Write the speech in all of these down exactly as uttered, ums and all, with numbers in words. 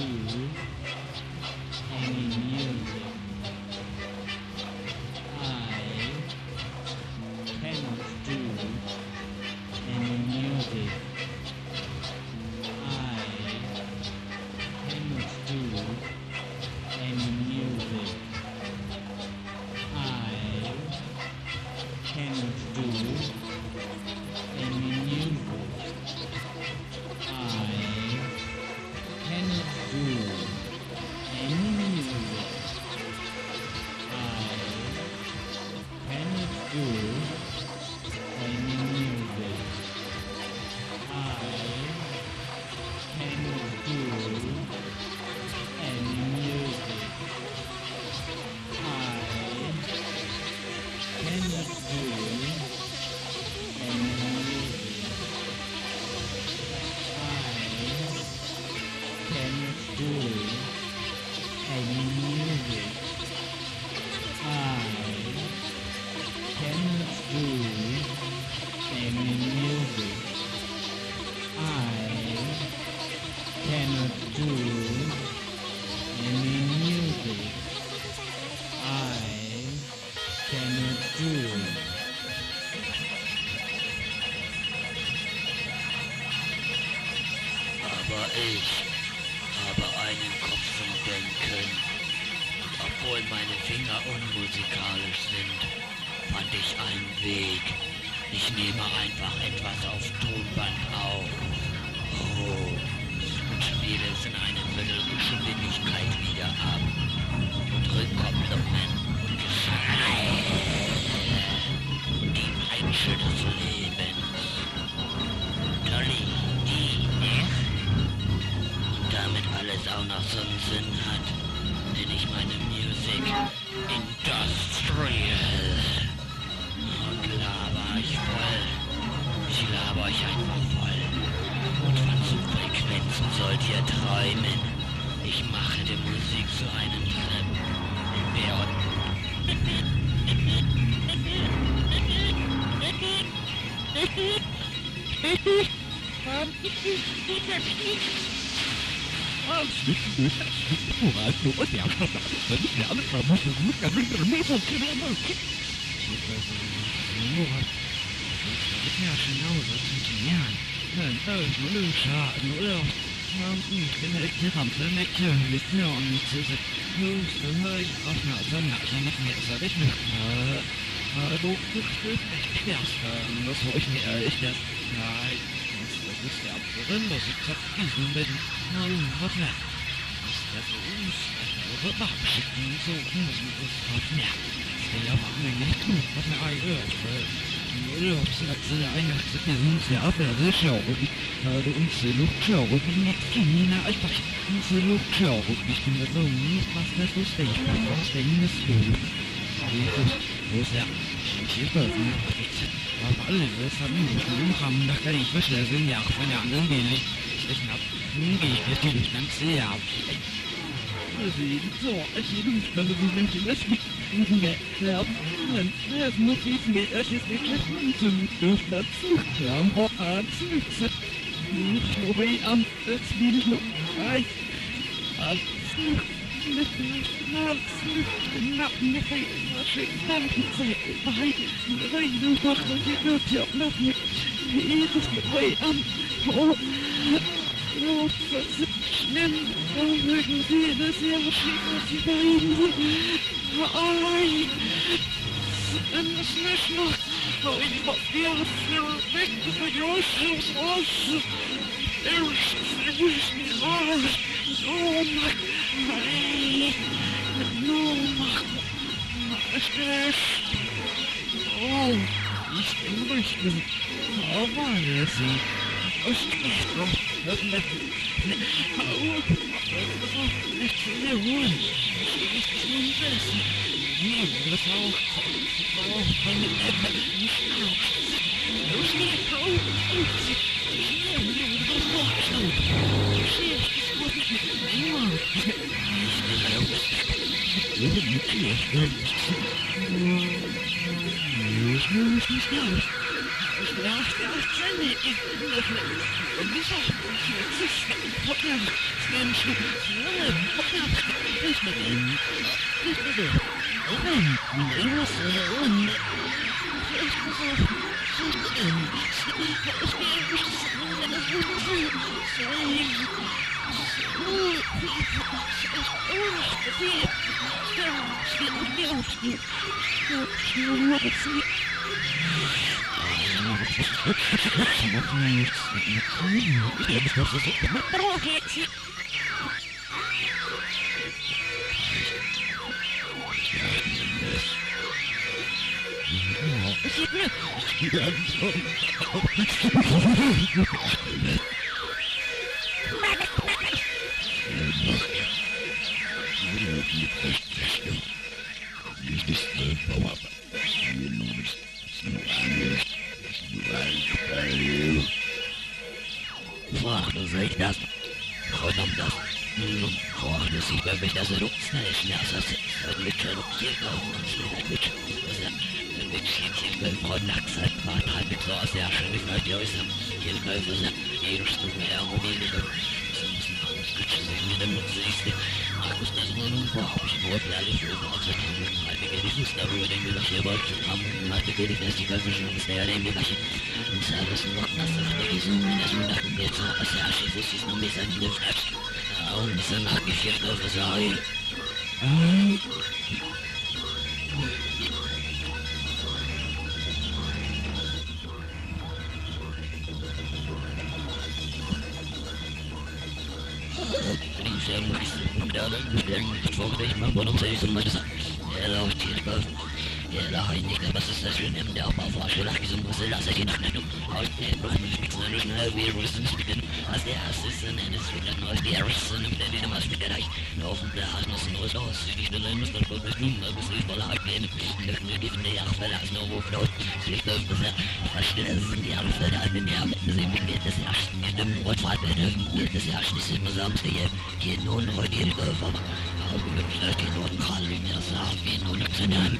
any music. I cannot do any music. I cannot do any music. I cannot do any music. I cannot do any music. I cannot do any music. I cannot do any music. I cannot do any music. I cannot do any music. I cannot do any music. I cannot do any music. I cannot do. Aber ich habe einen Kopf zum Denken. Obwohl meine Finger unmusikalisch sind, fand ich einen Weg. Ich nehme einfach etwas auf Tonband auf. Oh, und spiele es in einer Viertelgeschwindigkeit wieder ab. Und Rückkopplungen und Geschrei. Die Peitsche des Lebens. Dolly, die, echt? Und damit alles auch noch so einen Sinn hat, nenne ich meine Musik Industrial. Und laber ich voll. Ich laber euch einfach voll. Und von so Frequenzen sollt ihr träumen. Ich mache die Musik zu einem Trip. Wer Ach, du seid das. Verdammt das. Ach, das sieht bei mich das Rucksack. Das ist mit der Rucksack. Mit mit Schädchen bei Frau Naxat war halt mit so aus der Schöne Leute aus dem hier Läufe sind. Jede Stunde her und die Liebe. So müssen wir uns gut sehen mit dem Nutzlichste. Markus, das war nun überhaupt nicht nur gleich für uns aus der Tür. Alte Gericht darüber, den wir hier bald haben. Alte Gericht ist die Wölfische und der, den wir gleich und Service noch das ist der Gesungen, das wir nach dem Geld so aus der Asche, das ist nur ein bisschen die Flaps. Ja, und das ist ein Nachgeschirrt auf das Ei. Ich mal, warum soll ich so mal das sagen? Er läuft hier drauf. Er lacht nicht, aber was ist das für ein Emder? Aber auf Asche lacht so muss er lassen, die Nacht nicht um. Aus der Brand nicht so schnell wie Russen spielen. Als der Assistent ist wieder neu, der Russen im Berlin was mit der Reich. Auf dem Blatt muss ein Rot aus. Die Stelle muss dann voll bestimmt, aber es ist voll hart gehen. Nicht nur die Jahre verlassen, nur wo Flaut. Schlicht auf das Jahr. Verstehen, es sind die Jahre verlassen, die Jahre. Sie beginnt das Jahr. Mit dem Rotfahrt werden wir das Jahr. Das ist immer Samstag hier. Hier nun heute die Dörfer. Aber wir müssen die Norden Karl in der Saar gehen und zu nennen.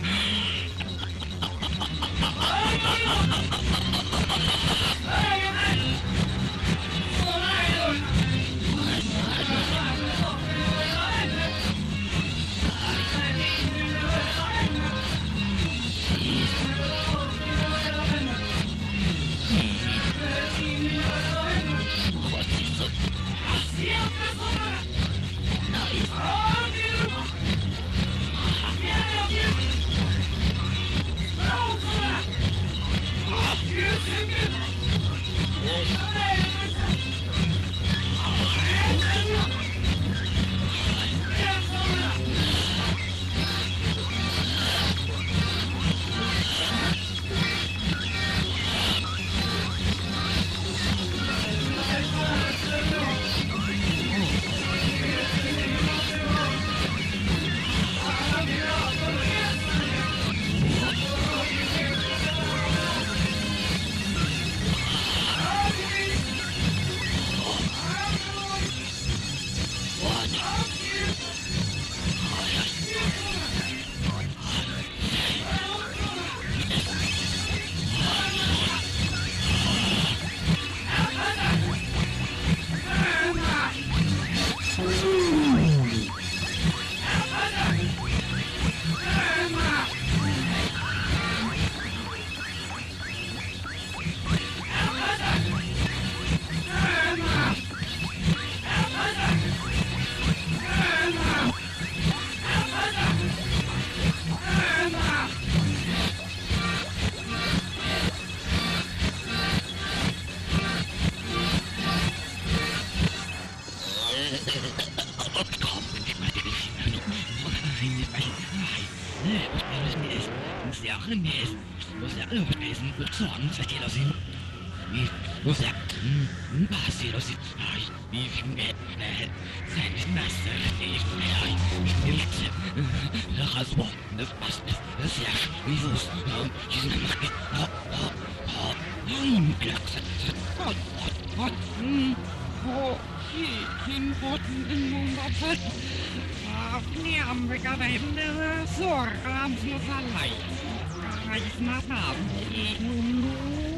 Zorg aan zijn lijf. Hij is naar naam.